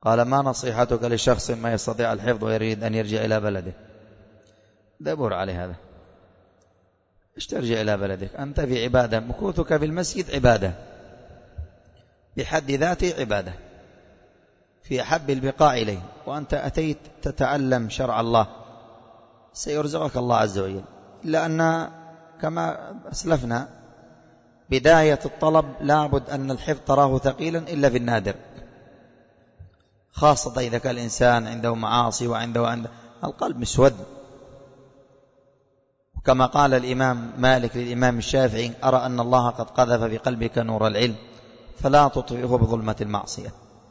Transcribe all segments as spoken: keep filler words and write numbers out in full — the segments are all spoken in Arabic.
قال: ما نصيحتك لشخص ما يستطيع الحفظ ويريد أن يرجع إلى بلده؟ دبر عليه هذا. إيش ترجع إلى بلدك؟ أنت في عبادة، مكوثك في المسجد عبادة بحد ذاته، عبادة في أحب البقاع إليه، وأنت أتيت تتعلم شرع الله، سيرزقك الله عز وجل. إلا أن كما أسلفنا بداية الطلب لابد أن الحفظ تراه ثقيلا إلا في النادر، خاصة إذا كان الإنسان عنده معاصي وعنده عنده القلب مسود. وكما قال الإمام مالك للإمام الشافعي: أرى أن الله قد قذف في قلبك نور العلم فلا تطفئه بظلمة المعصية.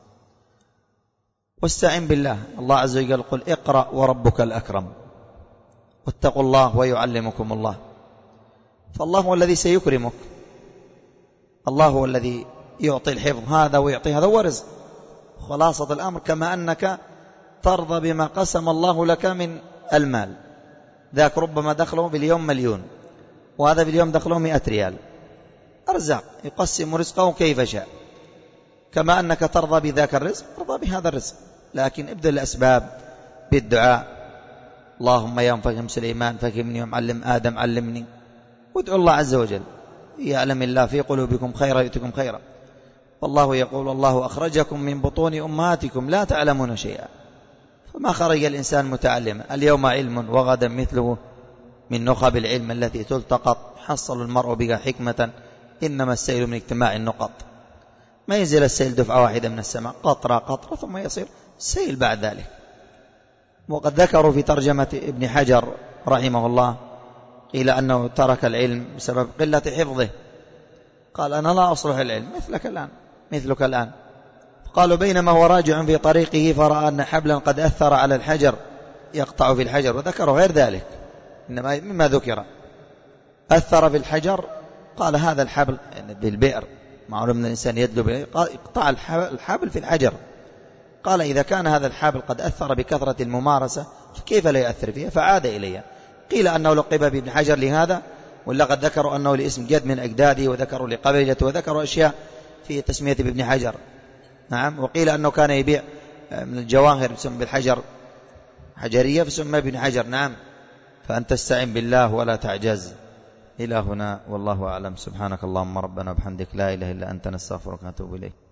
واستعن بالله، الله عز وجل قل: اقرأ وربك الأكرم واتقوا الله ويعلمكم الله. فالله هو الذي سيكرمك، الله هو الذي يعطي الحفظ هذا ويعطي هذا، ورزق. خلاصة الأمر كما أنك ترضى بما قسم الله لك من المال، ذاك ربما دخله باليوم مليون، وهذا باليوم دخله مئة ريال، أرزاق يقسم رزقه كيف شاء. كما أنك ترضى بذاك الرزق ترضى بهذا الرزق، لكن ابدأ الأسباب بالدعاء: اللهم يا مفهم سليمان فهمني، ومعلم آدم علمني. وادعوا الله عز وجل: يعلم الله في قلوبكم خيرا يؤتكم خيرا. والله يقول: الله أخرجكم من بطون أمهاتكم لا تعلمون شيئا. فما خرج الإنسان متعلما، اليوم علم وغدا مثله من نخب العلم التي تلتقط، حصل المرء بها حكمة، إنما السيل من اجتماع النقط. ما ينزل السيل دفعة واحدة من السماء، قطرة قطرة ثم يصير سيل بعد ذلك. وقد ذكروا في ترجمة ابن حجر رحمه الله قيل أنه ترك العلم بسبب قلة حفظه، قال: أنا لا أصلح العلم مثلك الآن مثلك الآن قالوا: بينما هو راجع في طريقه فرأى أن حبلا قد أثر على الحجر يقطع في الحجر، وذكروا غير ذلك، إنما مما ذكر أثر في الحجر، قال: هذا الحبل يعني بالبئر، معلوم أن الإنسان يدلو به، يقطع الحبل في الحجر. قال: إذا كان هذا الحبل قد أثر بكثرة الممارسة فكيف لا يأثر فيها؟ فعاد إليها. قيل أنه لقب بابن حجر لهذا، ولا قد ذكروا أنه لاسم جد من أجداده، وذكروا لقبيلته، وذكروا أشياء في تسمية بابن حجر. نعم. وقيل أنه كان يبيع من الجواهر يسمى بالحجر حجرية فسمى ابن حجر. نعم. فأنت استعن بالله ولا تعجز. إلى هنا والله أعلم. سبحانك اللهم ربنا وبحمدك لا إله إلا أنت نستغفرك ونتوب إليك.